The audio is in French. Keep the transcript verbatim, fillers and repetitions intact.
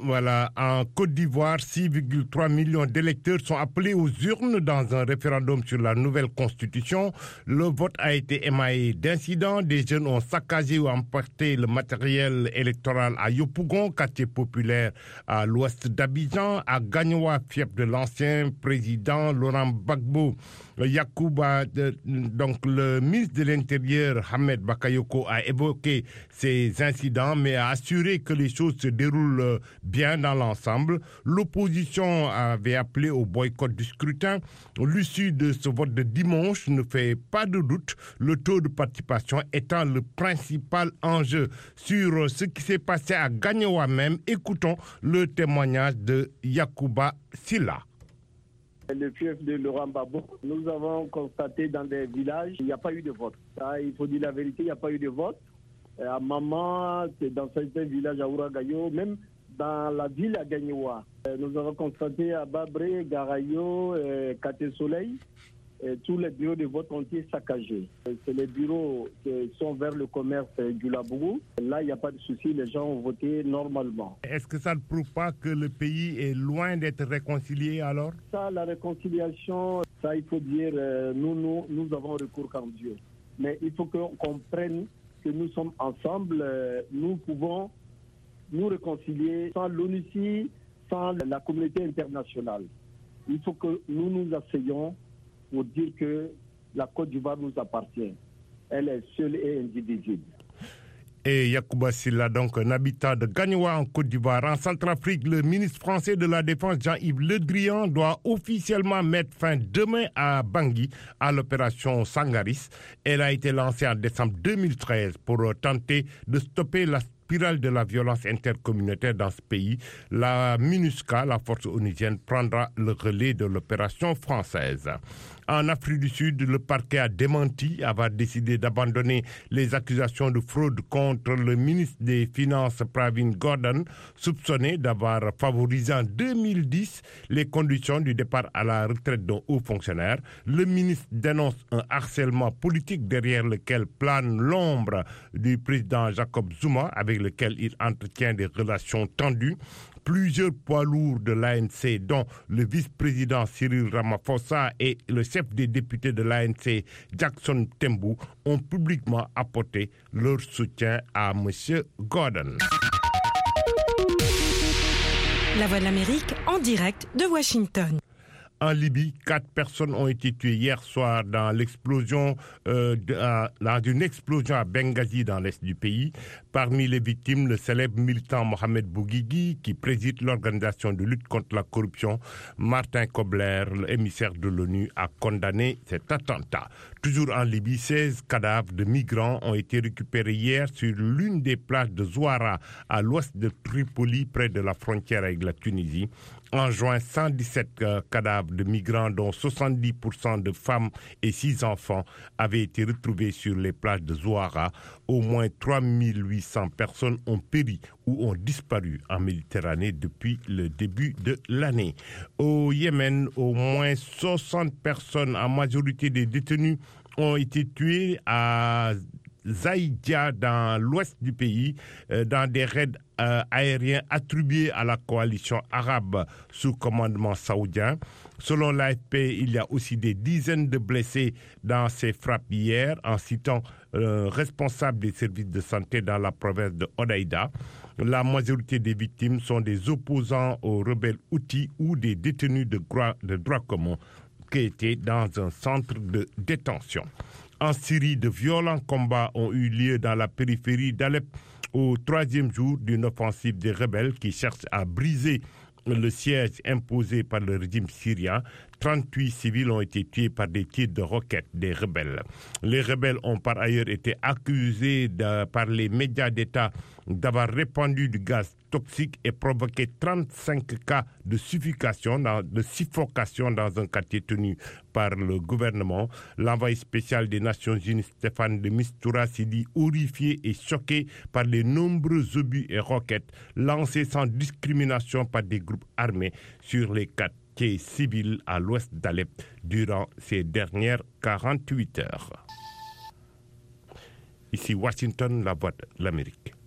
Voilà, en Côte d'Ivoire, six virgule trois millions d'électeurs sont appelés aux urnes dans un référendum sur la nouvelle constitution. Le vote a été émaillé d'incidents. Des jeunes ont saccagé ou emporté le matériel électoral à Yopougon, quartier populaire à l'ouest d'Abidjan, à Gagnoa, fief de l'ancien président Laurent Gbagbo. Yacouba, donc le ministre de l'Intérieur, Ahmed Bakayoko, a évoqué ces incidents, mais a assuré que les choses se déroulent bien dans l'ensemble. L'opposition avait appelé au boycott du scrutin. L'issue de ce vote de dimanche ne fait pas de doute, le taux de participation étant le principal enjeu. Sur ce qui s'est passé à Gagnoa même, écoutons le témoignage de Yacouba Silla. Le fief de Laurent Gbagbo, nous avons constaté dans des villages, il n'y a pas eu de vote. Ça, il faut dire la vérité, il n'y a pas eu de vote. À Maman, c'est dans certains villages à Ouragayo, même dans la ville à Gagnoa. Nous avons constaté à Babré, Garayo, Kate Soleil, tous les bureaux de vote ont été saccagés. C'est les bureaux qui sont vers le commerce du Labougou. Là, il n'y a pas de souci, les gens ont voté normalement. Est-ce que ça ne prouve pas que le pays est loin d'être réconcilié alors? Ça, la réconciliation, ça, il faut dire, nous, nous, nous avons recours qu'en Dieu. Mais il faut qu'on comprenne que nous sommes ensemble, nous pouvons nous réconcilier sans l'ONUCI, sans la communauté internationale. Il faut que nous nous asseyions pour dire que la Côte d'Ivoire nous appartient. Elle est seule et indivisible. Et Yacouba Silla, donc un habitant de Gagnoa en Côte d'Ivoire. En Centrafrique, le ministre français de la Défense, Jean-Yves Le Drian, doit officiellement mettre fin demain à Bangui à l'opération Sangaris. Elle a été lancée en décembre deux mille treize pour tenter de stopper la spirale de la violence intercommunautaire dans ce pays. La MINUSCA, la force onusienne, prendra le relais de l'opération française. En Afrique du Sud, le parquet a démenti avoir décidé d'abandonner les accusations de fraude contre le ministre des Finances Pravin Gordhan, soupçonné d'avoir favorisé en deux mille dix les conditions du départ à la retraite d'un haut fonctionnaire. Le ministre dénonce un harcèlement politique derrière lequel plane l'ombre du président Jacob Zuma, avec lequel il entretient des relations tendues. Plusieurs poids lourds de l'A N C, dont le vice-président Cyril Ramaphosa et le chef des députés de l'A N C, Jackson Tembou, ont publiquement apporté leur soutien à M. Gordhan. La Voix de l'Amérique en direct de Washington. En Libye, quatre personnes ont été tuées hier soir dans l'explosion, euh, de, euh, dans une explosion à Benghazi dans l'est du pays. Parmi les victimes, le célèbre militant Mohamed Bouguigui, qui préside l'organisation de lutte contre la corruption. Martin Kobler, l'émissaire de l'ONU, a condamné cet attentat. Toujours en Libye, seize cadavres de migrants ont été récupérés hier sur l'une des plages de Zouara, à l'ouest de Tripoli, près de la frontière avec la Tunisie. En juin, cent dix-sept euh, cadavres de migrants, dont soixante-dix pour cent de femmes et six enfants, avaient été retrouvés sur les plages de Zouara. Au moins trois mille huit cents personnes ont péri ou ont disparu en Méditerranée depuis le début de l'année. Au Yémen, au moins soixante personnes, en majorité des détenus, ont été tuées à Zaïdia, dans l'ouest du pays, euh, dans des raids euh, aériens attribués à la coalition arabe sous commandement saoudien. Selon l'A F P, il y a aussi des dizaines de blessés dans ces frappes hier, en citant euh, responsable des services de santé dans la province de Hodeïda. La majorité des victimes sont des opposants aux rebelles Houthis ou des détenus de droit, de droit commun qui étaient dans un centre de détention. En Syrie, de violents combats ont eu lieu dans la périphérie d'Alep au troisième jour d'une offensive des rebelles qui cherchent à briser le siège imposé par le régime syrien. trente-huit civils ont été tués par des tirs de roquettes des rebelles. Les rebelles ont par ailleurs été accusés de, par les médias d'État d'avoir répandu du gaz toxique et provoqué trente-cinq cas de suffocation dans, de suffocation dans un quartier tenu par le gouvernement. L'envoyé spécial des Nations Unies, Stéphane de Mistura, s'est dit horrifié et choqué par les nombreux obus et roquettes lancés sans discrimination par des groupes armés sur les quartiers civils à l'ouest d'Alep durant ces dernières quarante-huit heures. Ici Washington, la voix de l'Amérique.